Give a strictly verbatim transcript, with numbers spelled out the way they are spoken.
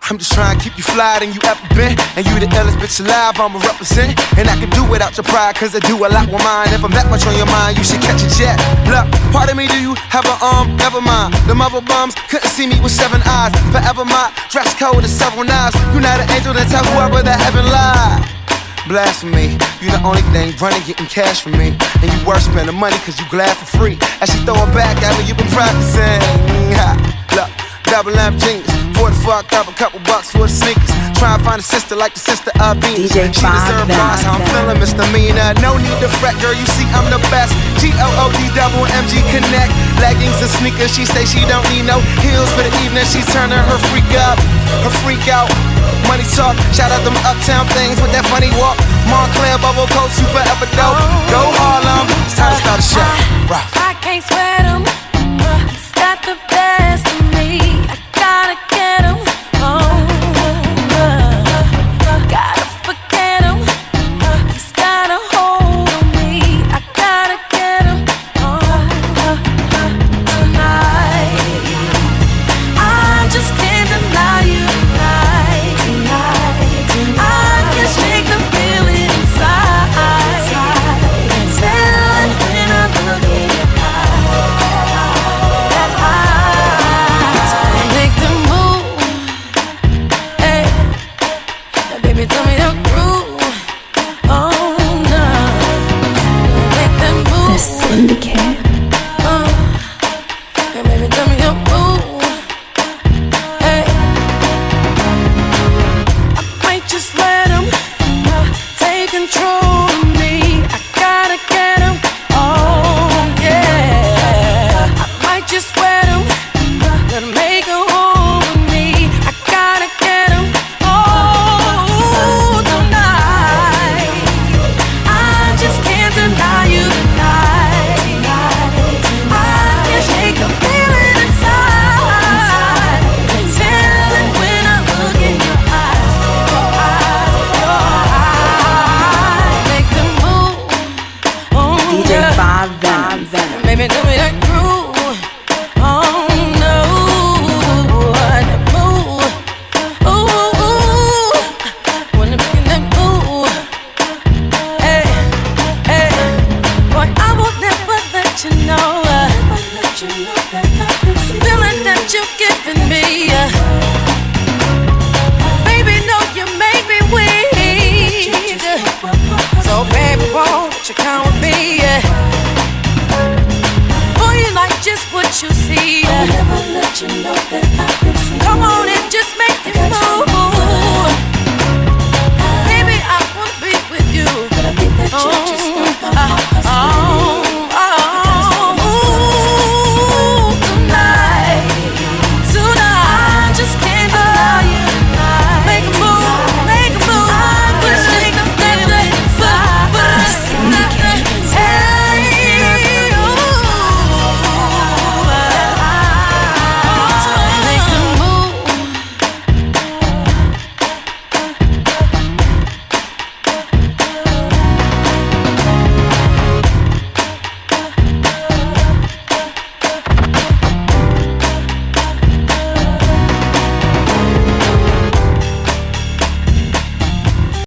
I'm just trying to keep you fly than you ever been. And you the illest bitch alive, I'ma represent. And I can do without your pride, cause I do a lot with mine. If I'm that much on your mind, you should catch a jet. Look, pardon me, do you have an arm? Never mind. The mother bums couldn't see me with seven eyes. Forever my dress code is several knives. You're not an angel, then tell whoever that heaven lied. Blasphemy, you the only thing running, getting cash from me. And you worth spending money cause you glad for free. As she throw it back at me, you been practicing. Ha. Look, double M genius. For the fucked up, a couple bucks for the sneakers. Try and find a sister like the sister of Venus. She deserve bars, how I'm feeling, misdemeanor. No need to fret, girl, you see I'm the best. G O O D double M G connect. Leggings and sneakers, she say she don't need no heels for the evening. She's turning her freak up, her freak out. Money talk, shout out them uptown things with that funny walk. Montclair, bubble coat, super ever dope. Go Harlem, it's time to start a show. I, I can't sweat them.